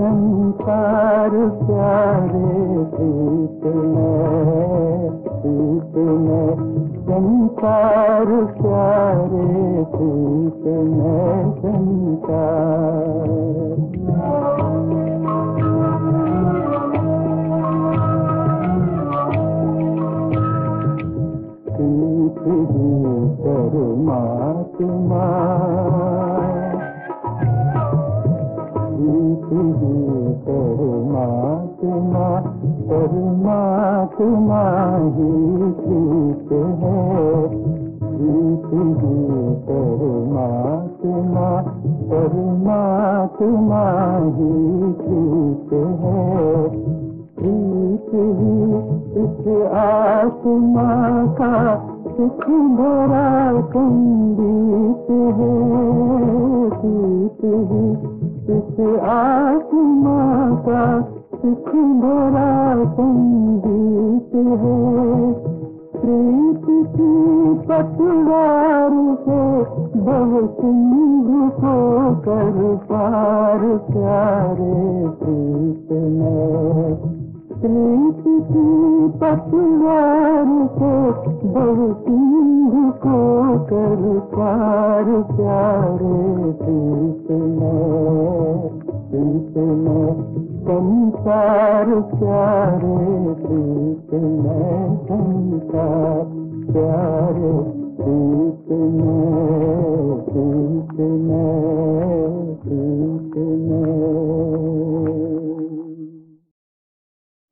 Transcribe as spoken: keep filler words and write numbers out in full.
संसार प्यारे प्रीत में, प्रीत में संसार प्यारे प्रीत में संसार। प्रीत ही परमात्मा, प्रीत ही परमात्मा, परमात्मा ही प्रीत है। प्रीत ही परमात्मा, परमात्मा ही प्रीत है। प्रीत ही इस आत्मा का सुख भरा संगीत है। प्रीत ही इस आत्मा का सुख भरा संगीत है। प्रीत की पतवार से भव सिंधु को कर पार प्यारे प्रीत में। प्रीत की पतवार से भव सिंधु को कर पार प्यारे प्रीत में, प्रीत में संसार प्यारे प्रीत में संसार प्यारे प्रीत में।